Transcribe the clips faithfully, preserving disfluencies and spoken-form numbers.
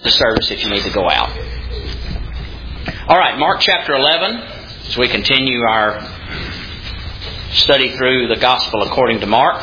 the service if you need to go out. All right, Mark chapter eleven, as we continue our study through the Gospel according to Mark.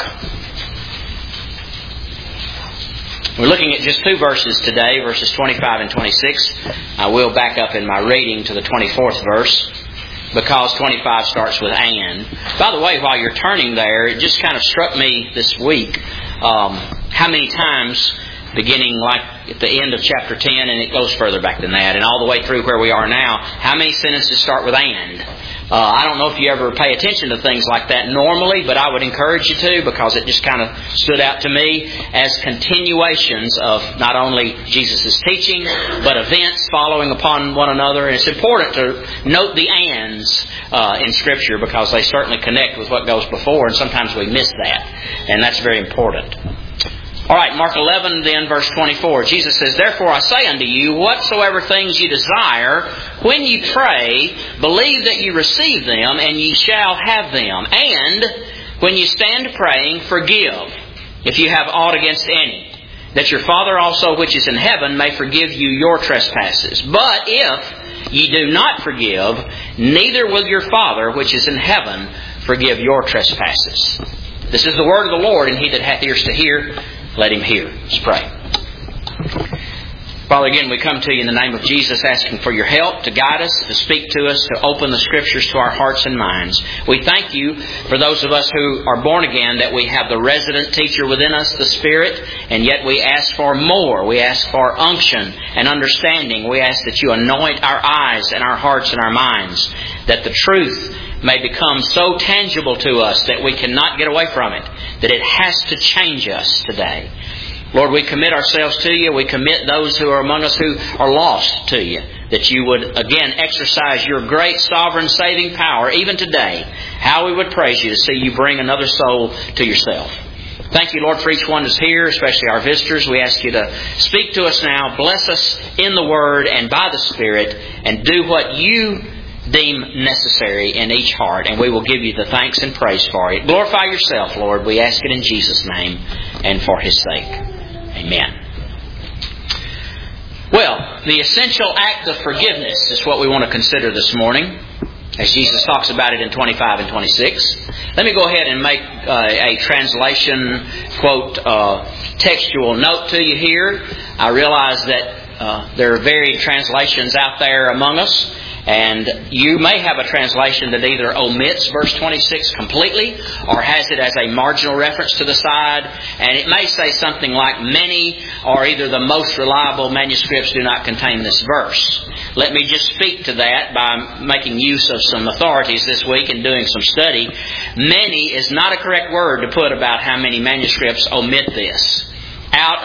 We're looking at just two verses today, verses twenty-five and twenty-six. I will back up in my reading to the twenty-fourth verse, because twenty-five starts with and. By the way, while you're turning there, it just kind of struck me this week um, how many times, beginning like at the end of chapter ten, and it goes further back than that, and all the way through where we are now, how many sentences start with and? Uh, I don't know if you ever pay attention to things like that normally, but I would encourage you to, because it just kind of stood out to me as continuations of not only Jesus' teaching, but events following upon one another. And it's important to note the ands uh, in Scripture, because they certainly connect with what goes before, and sometimes we miss that. And that's very important. All right, Mark eleven, then, verse twenty-four. Jesus says, "Therefore I say unto you, whatsoever things you desire, when you pray, believe that you receive them, and ye shall have them. And when you stand praying, forgive, if you have aught against any, that your Father also which is in heaven may forgive you your trespasses. But if ye do not forgive, neither will your Father which is in heaven forgive your trespasses." This is the word of the Lord, and he that hath ears to hear, let him hear. Let's pray. Father, again, we come to you in the name of Jesus, asking for your help to guide us, to speak to us, to open the Scriptures to our hearts and minds. We thank you for those of us who are born again, that we have the resident teacher within us, the Spirit, and yet we ask for more. We ask for unction and understanding. We ask that you anoint our eyes and our hearts and our minds, that the truth may become so tangible to us that we cannot get away from it, that it has to change us today. Lord, we commit ourselves to you. We commit those who are among us who are lost to you, that you would again exercise your great sovereign saving power even today. How we would praise you to see you bring another soul to yourself. Thank you, Lord, for each one that's here, especially our visitors. We ask you to speak to us now. Bless us in the Word and by the Spirit, and do what you deem necessary in each heart, and we will give you the thanks and praise for it. Glorify yourself, Lord. We ask it in Jesus' name and for His sake. Amen. Well, the essential act of forgiveness is what we want to consider this morning, as Jesus talks about it in twenty-five and twenty-six. Let me go ahead and make uh, a translation, quote, uh, textual note to you here. I realize that uh, there are varied translations out there among us, and you may have a translation that either omits verse twenty-six completely or has it as a marginal reference to the side. And it may say something like, many or either the most reliable manuscripts do not contain this verse. Let me just speak to that by making use of some authorities this week and doing some study. Many is not a correct word to put about how many manuscripts omit this. Out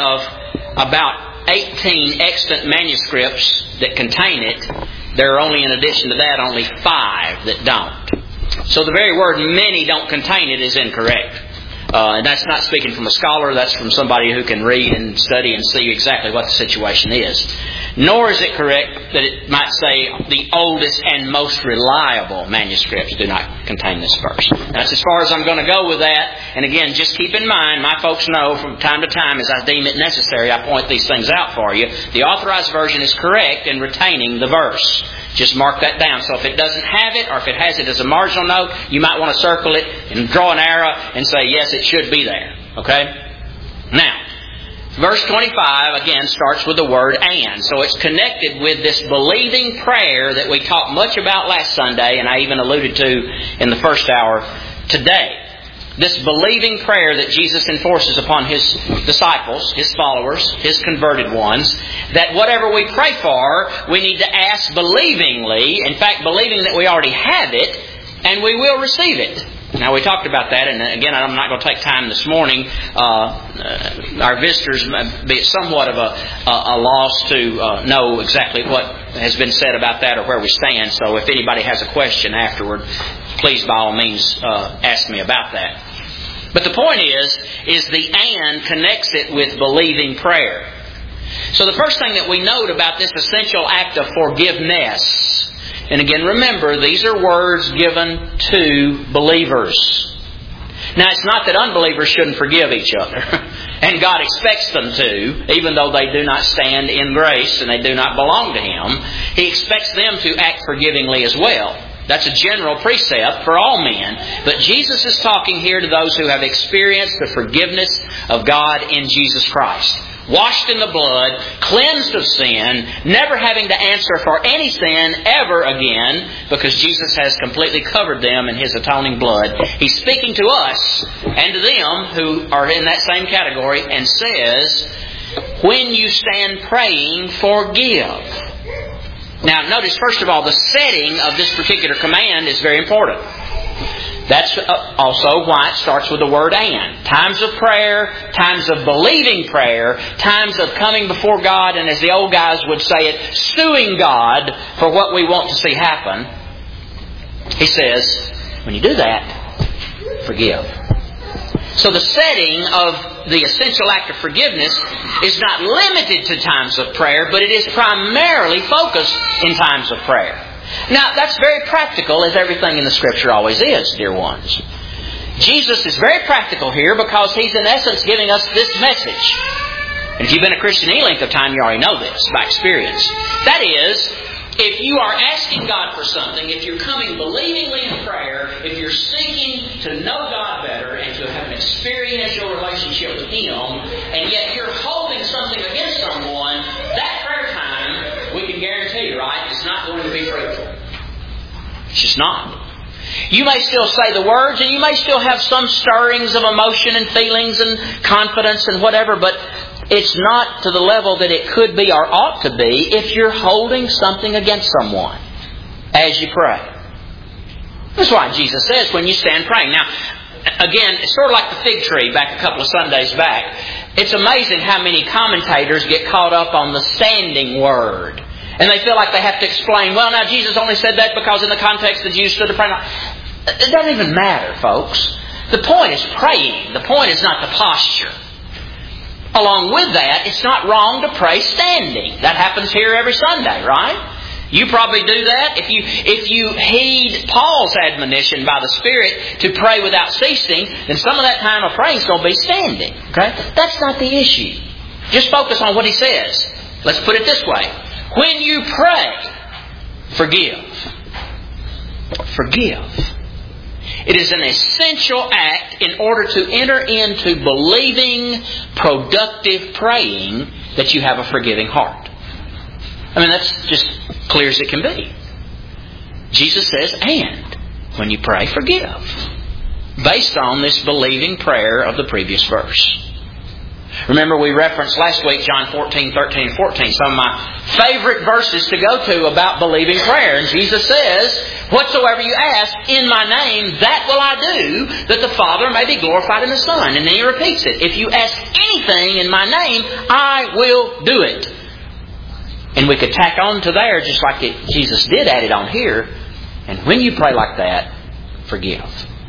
of about eighteen extant manuscripts that contain it, there are only, in addition to that, only five that don't. So the very word many don't contain it is incorrect. Uh, and that's not speaking from a scholar, that's from somebody who can read and study and see exactly what the situation is. Nor is it correct that it might say the oldest and most reliable manuscripts do not contain this verse. That's as far as I'm going to go with that. And again, just keep in mind, my folks know from time to time, as I deem it necessary, I point these things out for you. The Authorized Version is correct in retaining the verse. Just mark that down. So if it doesn't have it, or if it has it as a marginal note, you might want to circle it and draw an arrow and say, yes, it should be there. Okay? Now, verse twenty-five, again, starts with the word and. So it's connected with this believing prayer that we talked much about last Sunday, and I even alluded to in the first hour today. This believing prayer that Jesus enforces upon His disciples, His followers, His converted ones, that whatever we pray for, we need to ask believingly, in fact, believing that we already have it, and we will receive it. Now, we talked about that, and again, I'm not going to take time this morning. Uh, uh, our visitors may be somewhat of a, a, a loss to uh, know exactly what has been said about that or where we stand. So if anybody has a question afterward, please, by all means, uh, ask me about that. But the point is, is the and connects it with believing prayer. So the first thing that we note about this essential act of forgiveness, and again, remember, these are words given to believers. Now, it's not that unbelievers shouldn't forgive each other. And God expects them to, even though they do not stand in grace and they do not belong to Him. He expects them to act forgivingly as well. That's a general precept for all men. But Jesus is talking here to those who have experienced the forgiveness of God in Jesus Christ. Washed in the blood, cleansed of sin, never having to answer for any sin ever again, because Jesus has completely covered them in His atoning blood. He's speaking to us and to them who are in that same category and says, when you stand praying, forgive. Now, notice, first of all, the setting of this particular command is very important. That's also why it starts with the word and. Times of prayer, times of believing prayer, times of coming before God, and as the old guys would say it, suing God for what we want to see happen. He says, when you do that, forgive. So the setting of the essential act of forgiveness is not limited to times of prayer, but it is primarily focused in times of prayer. Now, that's very practical, as everything in the Scripture always is, dear ones. Jesus is very practical here because He's in essence giving us this message. And if you've been a Christian any length of time, you already know this by experience. That is, if you are asking God for something, if you're coming believingly in prayer, if you're seeking to know God better and to have an experiential relationship with Him, and yet you're holding something against someone, that prayer time, we can guarantee you, right, is not going to be fruitful. It's just not. You may still say the words, and you may still have some stirrings of emotion and feelings and confidence and whatever, but it's not to the level that it could be or ought to be if you're holding something against someone as you pray. That's why Jesus says when you stand praying. Now, again, it's sort of like the fig tree back a couple of Sundays back. It's amazing how many commentators get caught up on the standing word. And they feel like they have to explain, well, now Jesus only said that because in the context the Jews stood to pray. It doesn't even matter, folks. The point is praying. The point is not the posture. Along with that, it's not wrong to pray standing. That happens here every Sunday, right? You probably do that. If you if you heed Paul's admonition by the Spirit to pray without ceasing, then some of that time of praying is going to be standing. Okay? That's not the issue. Just focus on what he says. Let's put it this way. When you pray, forgive. Forgive. It is an essential act in order to enter into believing, productive praying that you have a forgiving heart. I mean, that's just clear as it can be. Jesus says, and when you pray, forgive. Based on this believing prayer of the previous verse. Remember, we referenced last week John fourteen, thirteen, and fourteen. Some of my favorite verses to go to about believing prayer. And Jesus says, whatsoever you ask in my name, that will I do, that the Father may be glorified in the Son. And then he repeats it. If you ask anything in my name, I will do it. And we could tack on to there, just like it, Jesus did add it on here. And when you pray like that, forgive.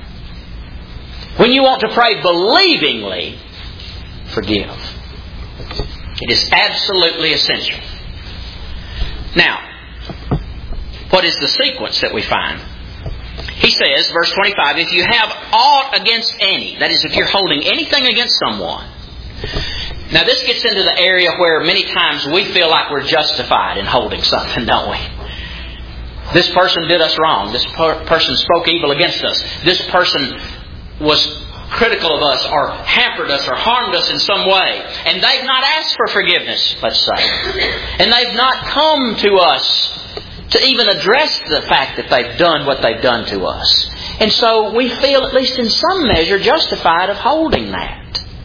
When you want to pray believingly, forgive. It is absolutely essential. Now, what is the sequence that we find? He says, verse twenty-five, if you have aught against any, that is, if you're holding anything against someone. Now, this gets into the area where many times we feel like we're justified in holding something, don't we? This person did us wrong. This per- person spoke evil against us. This person was critical of us or hampered us or harmed us in some way. And they've not asked for forgiveness, let's say. And they've not come to us to even address the fact that they've done what they've done to us. And so we feel, at least in some measure, justified of holding that.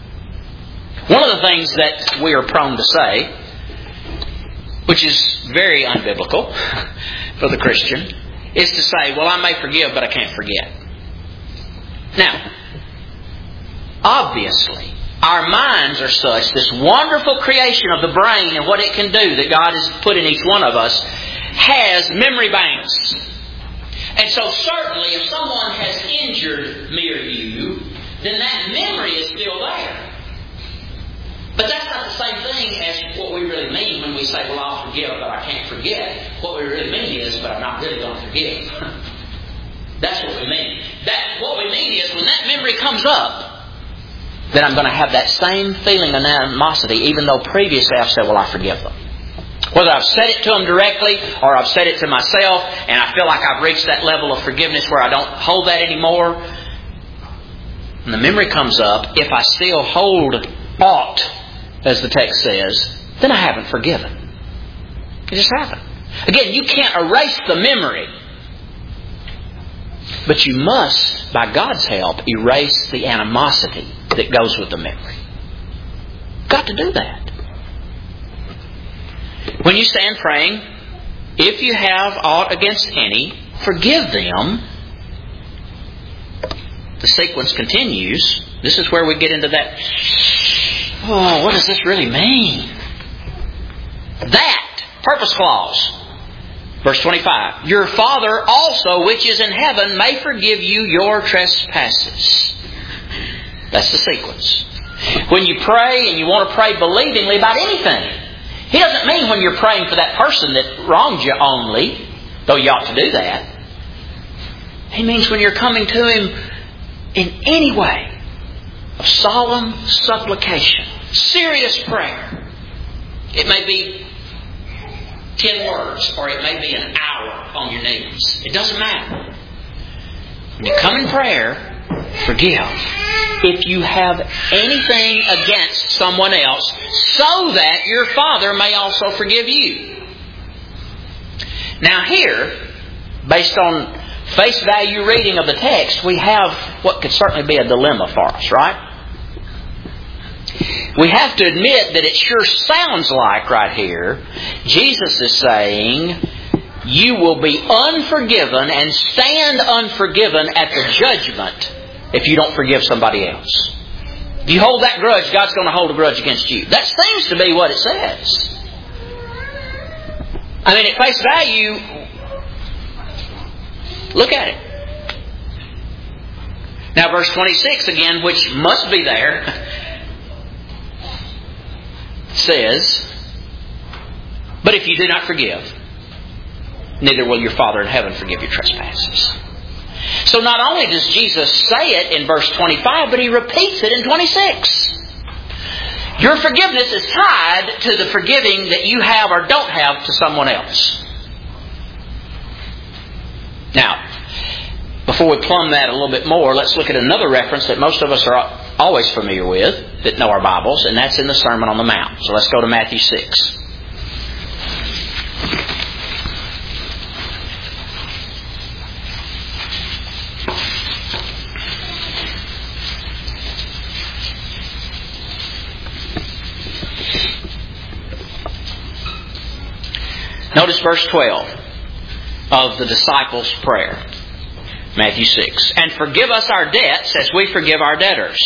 One of the things that we are prone to say, which is very unbiblical for the Christian, is to say, well, I may forgive, but I can't forget. Now, obviously, our minds are such, this wonderful creation of the brain and what it can do that God has put in each one of us, has memory banks. And so certainly if someone has injured me or you, then that memory is still there. But that's not the same thing as what we really mean when we say, well, I'll forgive, but I can't forget. What we really mean is, but I'm not really going to forgive. That's what we mean. That what we mean is when that memory comes up, then I'm going to have that same feeling of animosity, even though previously I've said, well, I forgive them. Whether I've said it to them directly or I've said it to myself and I feel like I've reached that level of forgiveness where I don't hold that anymore. And the memory comes up, if I still hold aught, as the text says, then I haven't forgiven. You just haven't. Again, you can't erase the memory. But you must, by God's help, erase the animosity that goes with the memory. Got to do that. When you stand praying, if you have aught against any, forgive them. The sequence continues. This is where we get into that, oh, what does this really mean? That, purpose clause. Verse twenty-five. Your Father also which is in heaven may forgive you your trespasses. That's the sequence. When you pray and you want to pray believingly about anything, He doesn't mean when you're praying for that person that wronged you only, though you ought to do that. He means when you're coming to Him in any way of solemn supplication, serious prayer. It may be ten words or it may be an hour on your knees. It doesn't matter. When you come in prayer, forgive if you have anything against someone else, so that your Father may also forgive you. Now here, based on face value reading of the text, we have what could certainly be a dilemma for us, right? We have to admit that it sure sounds like right here, Jesus is saying, you will be unforgiven and stand unforgiven at the judgment if you don't forgive somebody else. If you hold that grudge, God's going to hold a grudge against you. That seems to be what it says. I mean, at face value, look at it. Now verse twenty-six again, which must be there, says, but if you do not forgive, neither will your Father in heaven forgive your trespasses. So not only does Jesus say it in verse twenty-five, but He repeats it in twenty-six. Your forgiveness is tied to the forgiving that you have or don't have to someone else. Now, before we plumb that a little bit more, let's look at another reference that most of us are always familiar with, that know our Bibles, and that's in the Sermon on the Mount. So let's go to Matthew six. Notice verse twelve of the disciples' prayer. Matthew six. And forgive us our debts as we forgive our debtors.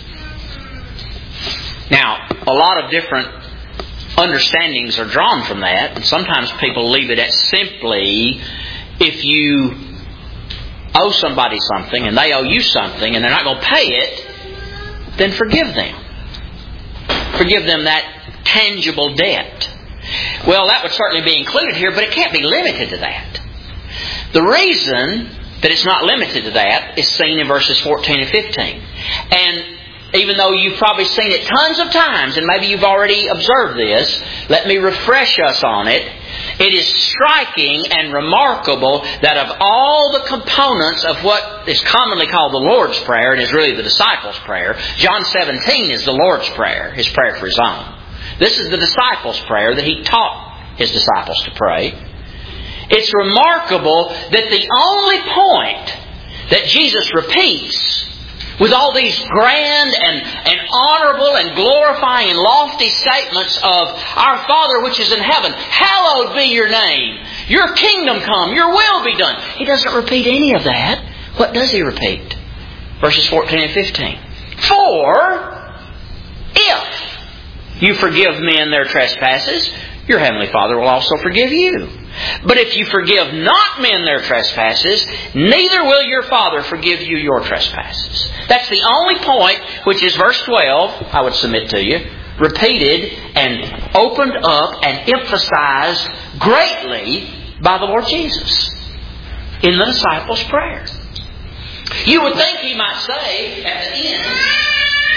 Now, a lot of different understandings are drawn from that. And sometimes people leave it at simply, if you owe somebody something and they owe you something and they're not going to pay it, then forgive them. Forgive them that tangible debt. Well, that would certainly be included here, but it can't be limited to that. The reason that it's not limited to that is seen in verses fourteen and fifteen. And even though you've probably seen it tons of times, and maybe you've already observed this, let me refresh us on it. It is striking and remarkable that of all the components of what is commonly called the Lord's Prayer, and is really the disciples' prayer, John seventeen is the Lord's Prayer, His prayer for His own. This is the disciples' prayer that He taught His disciples to pray. It's remarkable that the only point that Jesus repeats with all these grand and, and honorable and glorifying and lofty statements of our Father which is in heaven, hallowed be your name, your kingdom come, your will be done. He doesn't repeat any of that. What does He repeat? Verses fourteen and fifteen. For if you forgive men their trespasses, your heavenly Father will also forgive you. But if you forgive not men their trespasses, neither will your Father forgive you your trespasses. That's the only point, which is verse twelve, I would submit to you, repeated and opened up and emphasized greatly by the Lord Jesus in the disciples' prayer. You would think He might say at the end,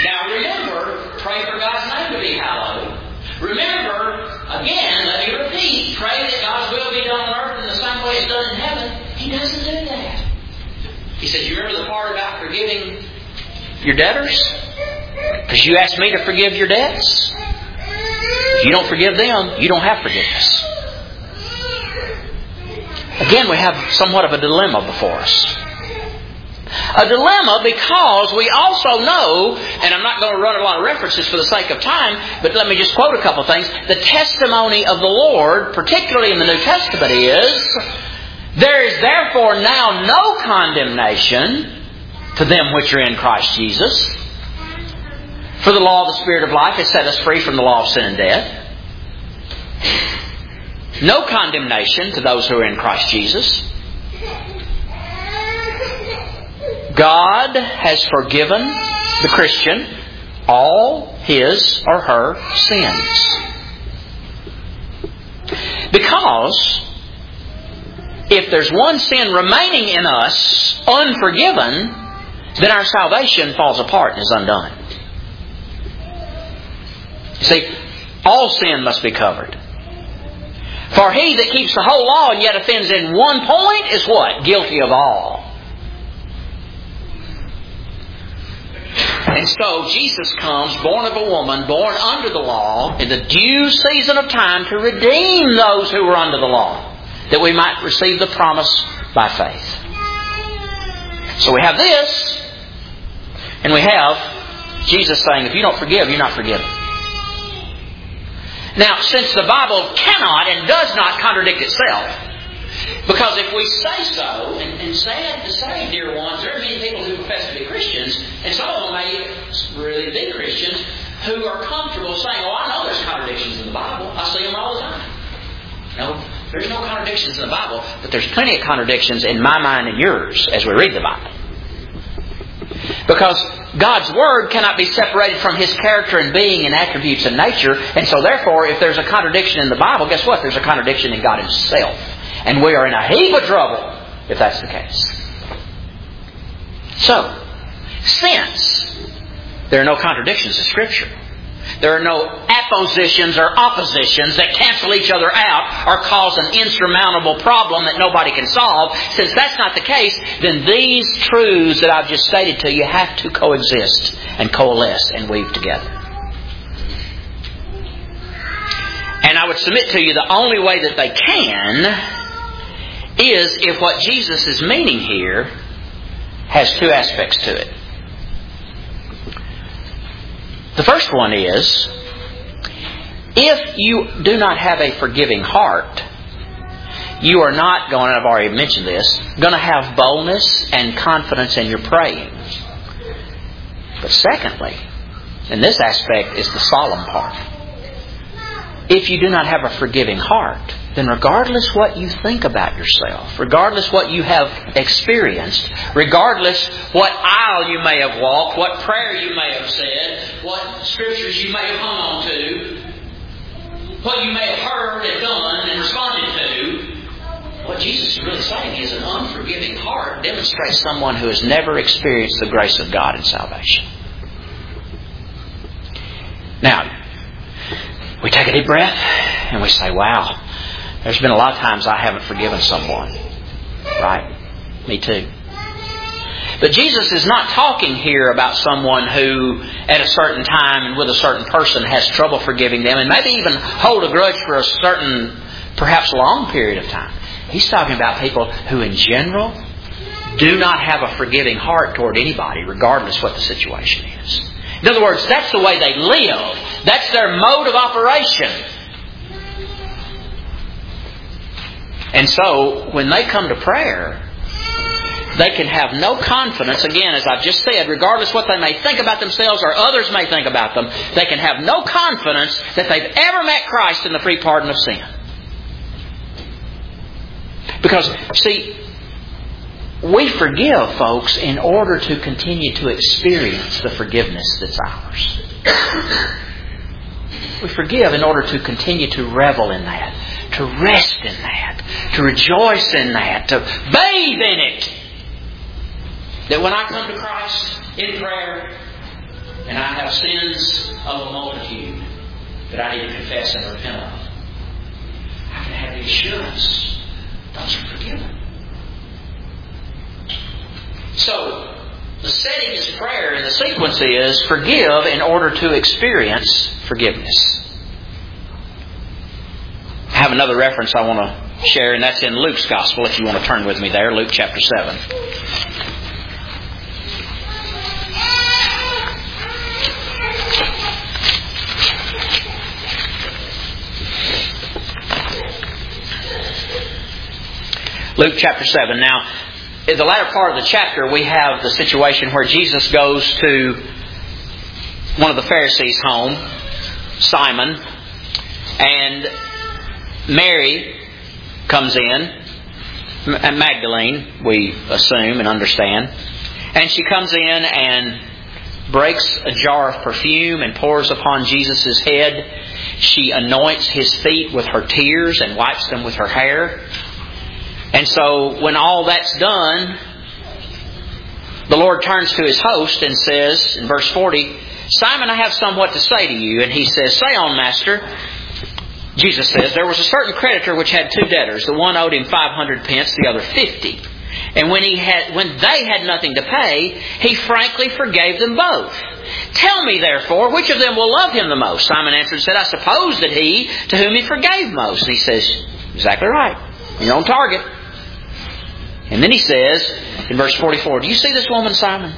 Now remember, pray for God's name to be hallowed. Remember, again, let me repeat, pray that God's will be done on earth in the same way it's done in heaven. He doesn't do that. He says, you remember the part about forgiving your debtors? Because you asked me to forgive your debts. If you don't forgive them, you don't have forgiveness. Again, we have somewhat of a dilemma before us. A dilemma because we also know, and I'm not going to run a lot of references for the sake of time, but let me just quote a couple of things. The testimony of the Lord, particularly in the New Testament, is, there is therefore now no condemnation to them which are in Christ Jesus. For the law of the Spirit of life has set us free from the law of sin and death. No condemnation to those who are in Christ Jesus. God has forgiven the Christian all his or her sins. Because if there's one sin remaining in us unforgiven, then our salvation falls apart and is undone. You see, all sin must be covered. For he that keeps the whole law and yet offends in one point is what? Guilty of all. And so Jesus comes, born of a woman, born under the law, in the due season of time to redeem those who were under the law, that we might receive the promise by faith. So we have this, and we have Jesus saying, if you don't forgive, you're not forgiven. Now, since the Bible cannot and does not contradict itself, because if we say so, and, and sad to say, dear ones, there are many people who profess to be Christians, and some of them may really be Christians, who are comfortable saying, oh, I know there's contradictions in the Bible. I see them all the time. No, there's no contradictions in the Bible, but there's plenty of contradictions in my mind and yours as we read the Bible. Because God's Word cannot be separated from His character and being and attributes and nature, and so therefore, if there's a contradiction in the Bible, guess what? There's a contradiction in God Himself. And we are in a heap of trouble if that's the case. So, since there are no contradictions in Scripture, there are no appositions or oppositions that cancel each other out or cause an insurmountable problem that nobody can solve, since that's not the case, then these truths that I've just stated to you have to coexist and coalesce and weave together. And I would submit to you the only way that they can is if what Jesus is meaning here has two aspects to it. The first one is, if you do not have a forgiving heart, you are not going, and I've already mentioned this, going to have boldness and confidence in your praying. But secondly, and this aspect is the solemn part, if you do not have a forgiving heart, then regardless what you think about yourself, regardless what you have experienced, regardless what aisle you may have walked, what prayer you may have said, what scriptures you may have hung on to, what you may have heard and done and responded to, what Jesus is really saying is an unforgiving heart demonstrates someone who has never experienced the grace of God in salvation. Now, we take a deep breath and we say, wow, there's been a lot of times I haven't forgiven someone. Right? Me too. But Jesus is not talking here about someone who at a certain time and with a certain person has trouble forgiving them and maybe even hold a grudge for a certain, perhaps long period of time. He's talking about people who in general do not have a forgiving heart toward anybody, regardless what the situation is. In other words, that's the way they live. That's their mode of operation. And so, when they come to prayer, they can have no confidence, again, as I've just said, regardless what they may think about themselves or others may think about them, they can have no confidence that they've ever met Christ in the free pardon of sin. Because, see, we forgive folks in order to continue to experience the forgiveness that's ours. We forgive in order to continue to revel in that, to rest in that, to rejoice in that, to bathe in it. That when I come to Christ in prayer, and I have sins of a multitude that I need to confess and repent of, I can have the assurance those are forgiven. So, the setting is prayer, and the sequence is forgive in order to experience forgiveness. I have another reference I want to share, and that's in Luke's Gospel, if you want to turn with me there, Luke chapter seven. Luke chapter seven. Now, in the latter part of the chapter, we have the situation where Jesus goes to one of the Pharisees' home, Simon, and Mary comes in, Magdalene, we assume and understand, and she comes in and breaks a jar of perfume and pours upon Jesus' head. She anoints His feet with her tears and wipes them with her hair. And so when all that's done, the Lord turns to His host and says, in verse forty, Simon, I have somewhat to say to you. And he says, say on, Master. Jesus says, there was a certain creditor which had two debtors. The one owed him five hundred pence, the other fifty. And when he had, when they had nothing to pay, he frankly forgave them both. Tell me, therefore, which of them will love him the most? Simon answered and said, I suppose that he to whom he forgave most. And he says, exactly right. You're on target. And then he says, in verse forty-four, do you see this woman, Simon?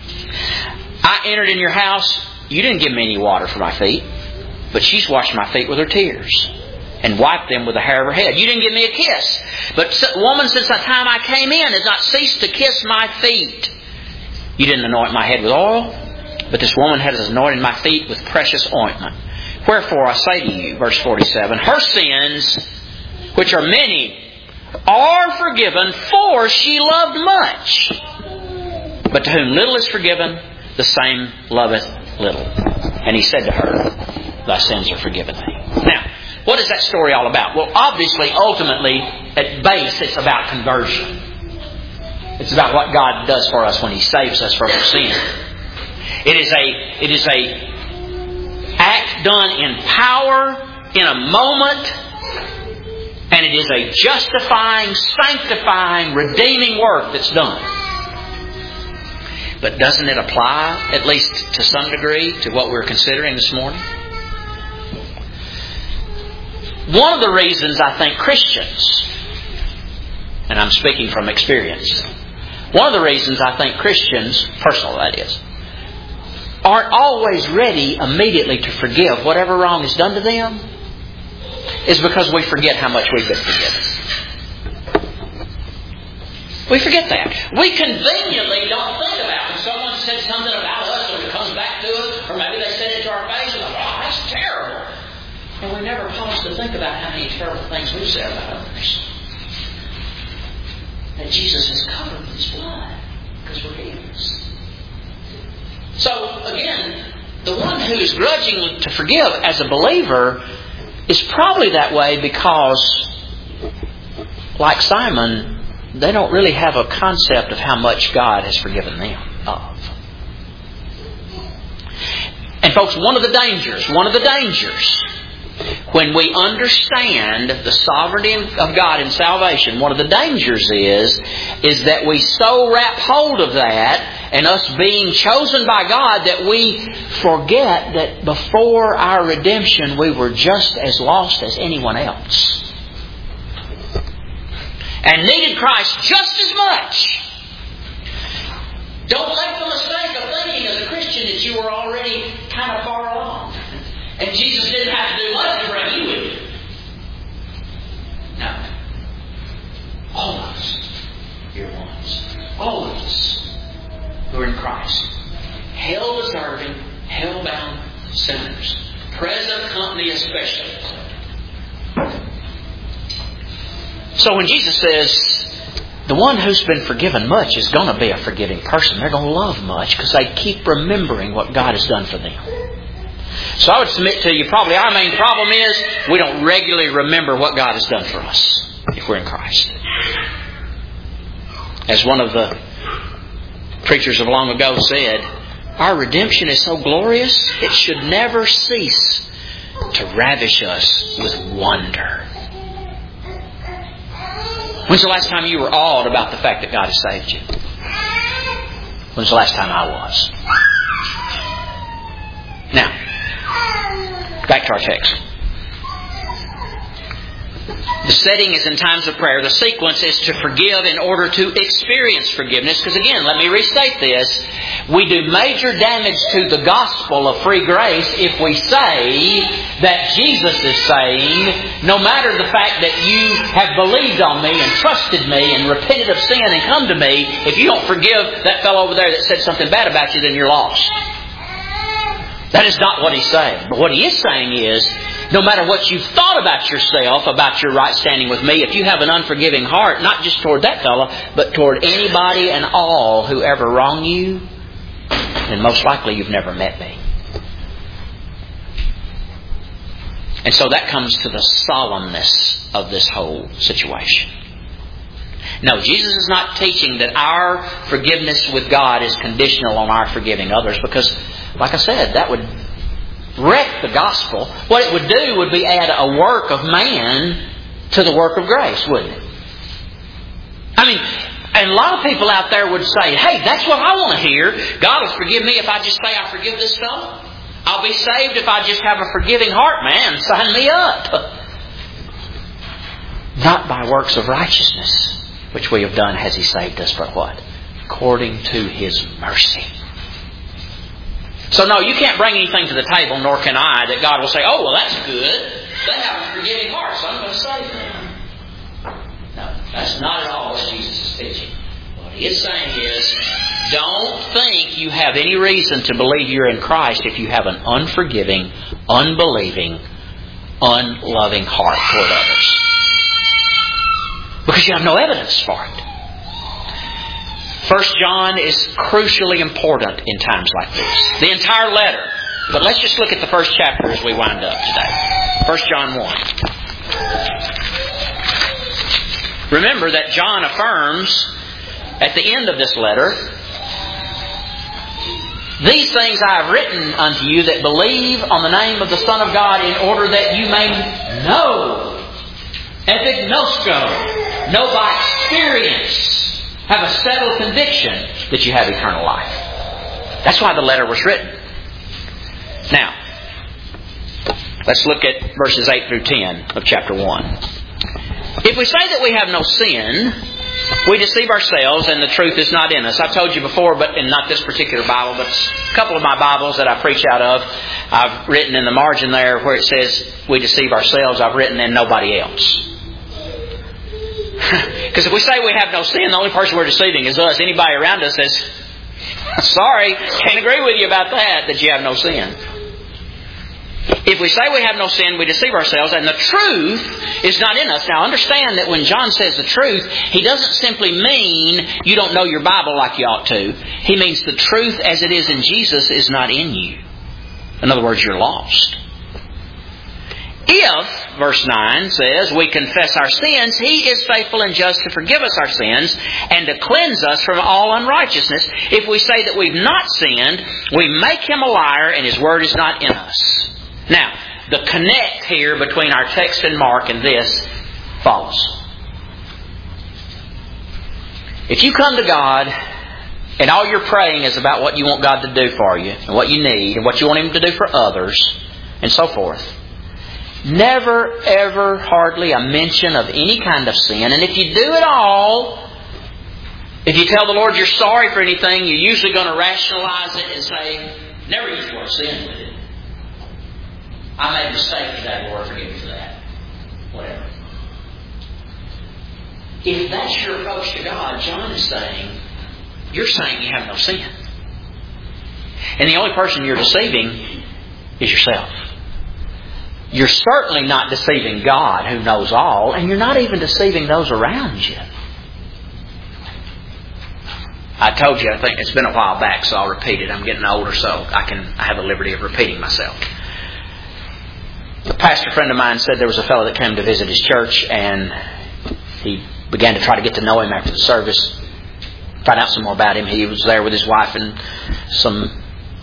I entered in your house. You didn't give me any water for my feet, but she's washed my feet with her tears and wiped them with the hair of her head. You didn't give me a kiss, but woman, since the time I came in, has not ceased to kiss my feet. You didn't anoint my head with oil, but this woman has anointed my feet with precious ointment. Wherefore I say to you, verse forty-seven, her sins, which are many, are forgiven, for she loved much. But to whom little is forgiven, the same loveth little. And he said to her, thy sins are forgiven thee. Now, what is that story all about? Well, obviously, ultimately, at base, it's about conversion. It's about what God does for us when He saves us from our sin. It is a, it is a act done in power, in a moment, and it is a justifying, sanctifying, redeeming work that's done. But doesn't it apply, at least to some degree, to what we're considering this morning? One of the reasons I think Christians, and I'm speaking from experience, one of the reasons I think Christians, personal that is, aren't always ready immediately to forgive whatever wrong is done to them is because we forget how much we've been forgiven. We forget that. We conveniently don't think about when someone said something about us or it comes back to us, or maybe they said it to our face and we're like, oh, that's terrible. And we never pause to think about how many terrible things we've said about others. That Jesus has covered with His blood because we're His. So, again, the one who is grudging to forgive as a believer is probably that way because, like Simon, they don't really have a concept of how much God has forgiven them of. And folks, one of the dangers, one of the dangers, when we understand the sovereignty of God in salvation, one of the dangers is, is that we so wrap hold of that and us being chosen by God that we forget that before our redemption we were just as lost as anyone else. And needed Christ just as much. Don't make the mistake of thinking as a Christian that you were already kind of far along. And Jesus didn't have to do much to bring you with Him. No. All of us, dear ones, all of us who are in Christ, hell-deserving, hell-bound sinners, present company especially. So when Jesus says, the one who's been forgiven much is going to be a forgiving person. They're going to love much because they keep remembering what God has done for them. So I would submit to you, probably our main problem is we don't regularly remember what God has done for us if we're in Christ. As one of the preachers of long ago said, Our redemption is so glorious, it should never cease to ravish us with wonder. When's the last time you were awed about the fact that God has saved you? When's the last time I was? Now, back to our text. The setting is in times of prayer. The sequence is to forgive in order to experience forgiveness. Because again, let me restate this. We do major damage to the gospel of free grace if we say that Jesus is saying, no matter the fact that you have believed on me and trusted me and repented of sin and come to me, if you don't forgive that fellow over there that said something bad about you, then you're lost. That is not what He's saying. But what He is saying is, no matter what you've thought about yourself, about your right standing with me, if you have an unforgiving heart, not just toward that fellow, but toward anybody and all who ever wrong you, then most likely you've never met me. And so that comes to the solemnness of this whole situation. No, Jesus is not teaching that our forgiveness with God is conditional on our forgiving others, because, like I said, that would wreck the gospel. What it would do would be add a work of man to the work of grace, wouldn't it? I mean, and a lot of people out there would say, hey, that's what I want to hear. God will forgive me if I just say I forgive this fellow. I'll be saved if I just have a forgiving heart, man. Sign me up. Not by works of righteousness, which we have done has He saved us, but what? According to His mercy. So no, you can't bring anything to the table, nor can I, that God will say, oh, well, that's good. They have a forgiving heart, so I'm going to save them. No, that's not at all what Jesus is teaching. What He is saying is, don't think you have any reason to believe you're in Christ if you have an unforgiving, unbelieving, unloving heart toward others. Because you have no evidence for it. First John is crucially important in times like this. The entire letter. But let's just look at the first chapter as we wind up today. First John one. Remember that John affirms at the end of this letter, these things I have written unto you that believe on the name of the Son of God, in order that you may know, epignosko, know by experience, have a settled conviction that you have eternal life. That's why the letter was written. Now, let's look at verses eight through ten of chapter one. If we say that we have no sin, we deceive ourselves and the truth is not in us. I've told you before, but in not this particular Bible, but a couple of my Bibles that I preach out of, I've written in the margin there where it says we deceive ourselves, I've written and nobody else. Because if we say we have no sin, the only person we're deceiving is us. Anybody around us says, sorry, can't agree with you about that, that you have no sin. If we say we have no sin, we deceive ourselves, and the truth is not in us. Now understand that when John says the truth, he doesn't simply mean you don't know your Bible like you ought to. He means the truth as it is in Jesus is not in you. In other words, you're lost. If, verse nine says, we confess our sins, He is faithful and just to forgive us our sins and to cleanse us from all unrighteousness. If we say that we've not sinned, we make Him a liar and His word is not in us. Now, the connect here between our text and Mark and this follows. If you come to God and all you're praying is about what you want God to do for you and what you need and what you want Him to do for others and so forth, never, ever, hardly a mention of any kind of sin. And if you do it all, if you tell the Lord you're sorry for anything, you're usually going to rationalize it and say, never use the word sin with it. I made a mistake today, Lord, forgive me for that. Whatever. If that's your approach to God, John is saying, you're saying you have no sin. And the only person you're deceiving is yourself. You're certainly not deceiving God, who knows all, and you're not even deceiving those around you. I told you, I think it's been a while back, so I'll repeat it. I'm getting older, so I can I have the liberty of repeating myself. A pastor friend of mine said there was a fellow that came to visit his church, and he began to try to get to know him after the service, find out some more about him. He was there with his wife and some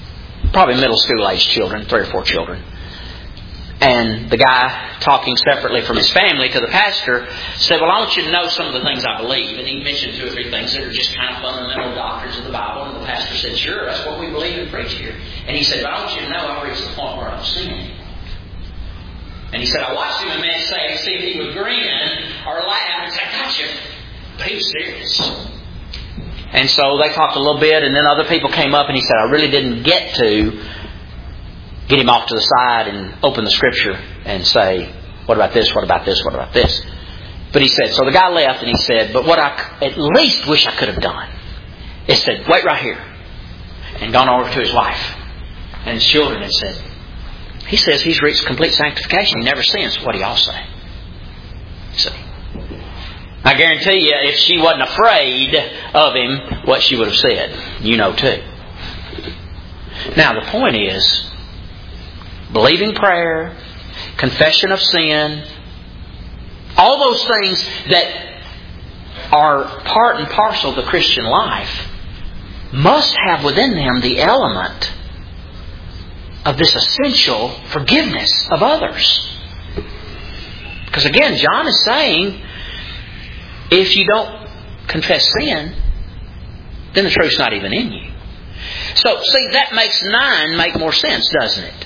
probably middle school age children, three or four children. And the guy, talking separately from his family to the pastor, said, well, I want you to know some of the things I believe. And he mentioned two or three things that are just kind of fundamental doctrines of the Bible. And the pastor said, sure, that's what we believe and preach here. And he said, but I want you to know I've reached the point where I don't see anymore. And he said, I watched him, a man say, see if he would grin or laugh and say, gotcha. But he was serious. And so they talked a little bit, and then other people came up, and he said, I really didn't get to get him off to the side and open the Scripture and say, what about this, what about this, what about this? But he said, so the guy left, and he said, but what I at least wish I could have done is said, wait right here. And gone over to his wife and his children and said, he says he's reached complete sanctification. He never sins. What do y'all say? See? I guarantee you, if she wasn't afraid of him, what she would have said, you know too. Now the point is, believing prayer, confession of sin, all those things that are part and parcel of the Christian life must have within them the element of this essential forgiveness of others. Because again, John is saying, if you don't confess sin, then the truth's not even in you. So, see, that makes nine make more sense, doesn't it?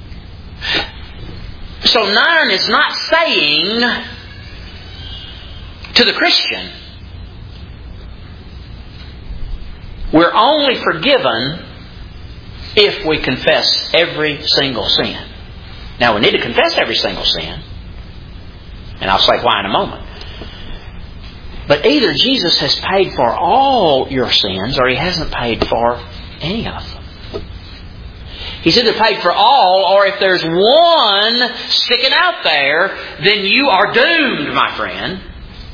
So nine is not saying to the Christian, we're only forgiven if we confess every single sin. Now, we need to confess every single sin. And I'll say why in a moment. But either Jesus has paid for all your sins, or He hasn't paid for any of them. He's either paid for all, or if there's one sticking out there, then you are doomed, my friend.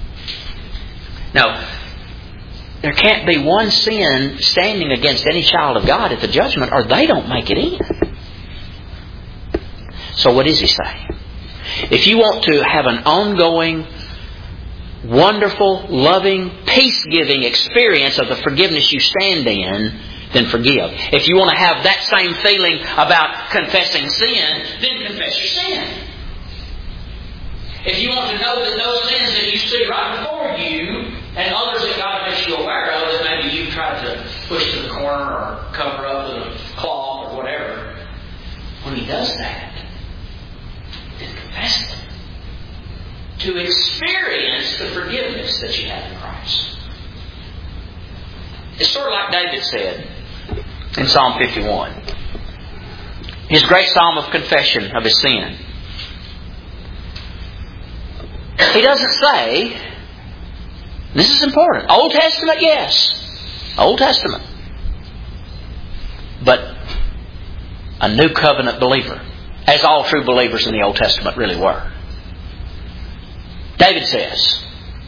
No. There can't be one sin standing against any child of God at the judgment, or they don't make it in. So what does He say? If you want to have an ongoing, wonderful, loving, peace-giving experience of the forgiveness you stand in, then forgive. If you want to have that same feeling about confessing sin, then confess your sin. If you want to know that those sins that you see right before you and others that God makes you aware of that maybe you've tried to push to the corner or cover up with a cloth or whatever, when He does that, then confess them. To experience the forgiveness that you have in Christ. It's sort of like David said in Psalm fifty-one. His great psalm of confession of his sin. He doesn't say, this is important, Old Testament, yes. Old Testament. But a new covenant believer, as all true believers in the Old Testament really were. David says,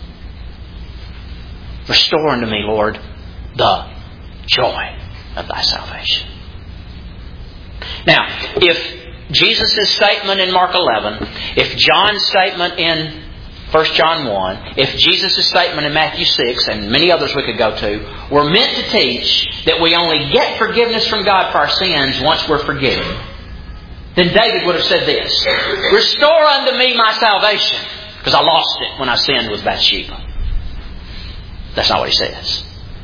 restore unto me, Lord, the joy of Thy salvation. Now, if Jesus' statement in Mark eleven, if John's statement in First John one, if Jesus' statement in Matthew six, and many others we could go to, were meant to teach that we only get forgiveness from God for our sins once we're forgiven, then David would have said this, restore unto me my salvation, because I lost it when I sinned with Bathsheba. That's not what he says.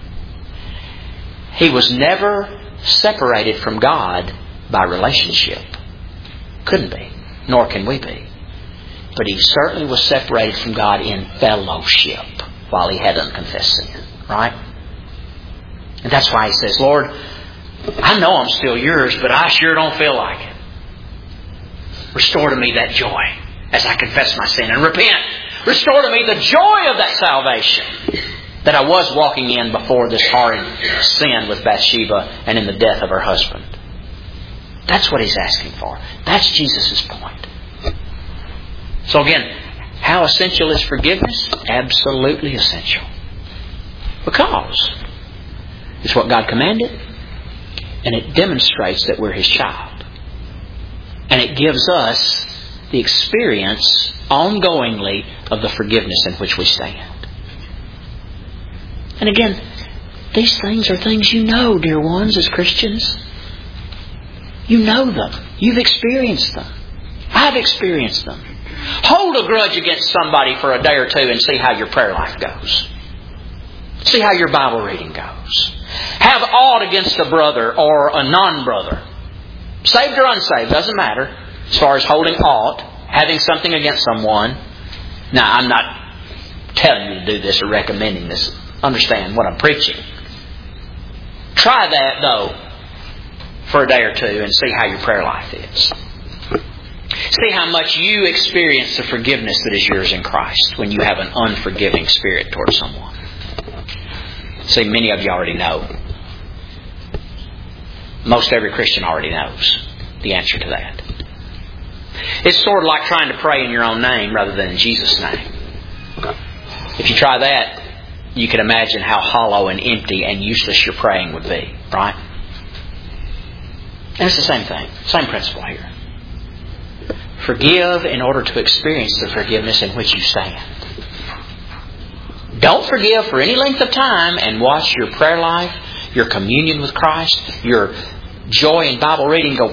He was never separated from God by relationship. Couldn't be. Nor can we be. But he certainly was separated from God in fellowship while he had unconfessed sin. Right? And that's why he says, Lord, I know I'm still yours, but I sure don't feel like it. Restore to me that joy as I confess my sin and repent. Restore to me the joy of that salvation that I was walking in before this horrid sin with Bathsheba and in the death of her husband. That's what he's asking for. That's Jesus' point. So again, how essential is forgiveness? Absolutely essential. Because it's what God commanded, and it demonstrates that we're His child. And it gives us the experience ongoingly of the forgiveness in which we stand. And again, these things are things you know, dear ones, as Christians. You know them. You've experienced them. I've experienced them. Hold a grudge against somebody for a day or two and see how your prayer life goes. See how your Bible reading goes. Have aught against a brother or a non-brother. Saved or unsaved, doesn't matter. As far as holding aught, having something against someone. Now, I'm not telling you to do this or recommending this. Understand what I'm preaching. Try that, though, for a day or two and see how your prayer life is. See how much you experience the forgiveness that is yours in Christ when you have an unforgiving spirit towards someone. See, many of you already know. Most every Christian already knows the answer to that. It's sort of like trying to pray in your own name rather than in Jesus' name. If you try that, you can imagine how hollow and empty and useless your praying would be, right? And it's the same thing. Same principle here. Forgive in order to experience the forgiveness in which you stand. Don't forgive for any length of time and watch your prayer life, your communion with Christ, your joy in Bible reading go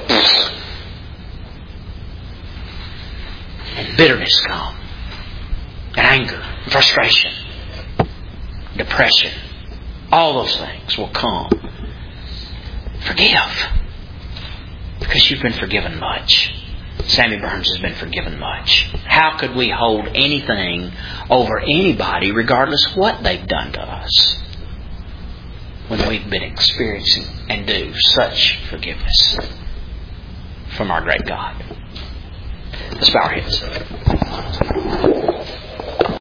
and bitterness come, and anger, and frustration, depression. All those things will come. Forgive. Because you've been forgiven much. Sammy Burns has been forgiven much. How could we hold anything over anybody regardless of what they've done to us when we've been experiencing and do such forgiveness from our great God? Let's bow our heads.